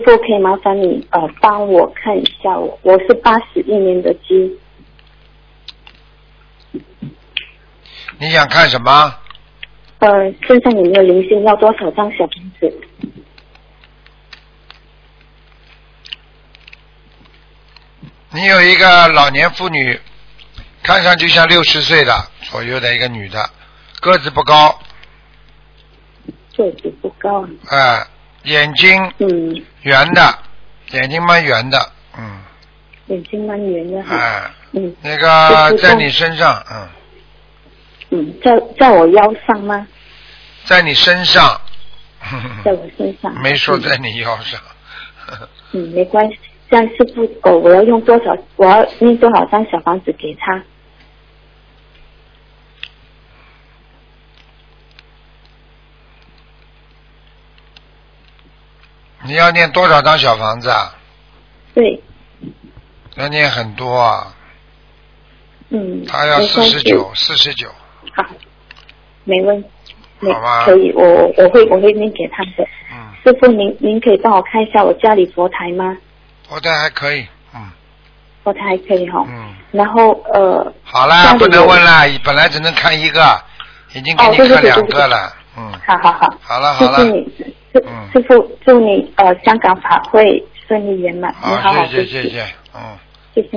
傅可以麻烦你帮我看一下我是81年的鸡。 你想看什么？ 身上有没有灵性？要多少张小房子？ 你有一个老年妇女，看上去像60岁的左右的一个女的，个子不高。 个子不高。 眼睛圆的，眼睛蛮圆的， 眼睛蛮圆的哈。 那个在你身上， 在我腰上吗？ 在你身上。 在我身上。 没说在你腰上。 没关系。这样师傅，我要用多少？我要念多少张小房子给他？ 你要念多少张小房子啊？ 对。 要念很多啊。他要49。 好，没问题。 好吧。 可以，我会念给他的。师傅，您可以帮我看一下我家里佛台吗？ 佛台还可以。 佛台还可以哈。然后好了，不能问了，本来只能看一个，已经给你看2个了。 好。 好了。 谢谢你，师傅，祝你香港法会顺利圆满。 好，谢谢。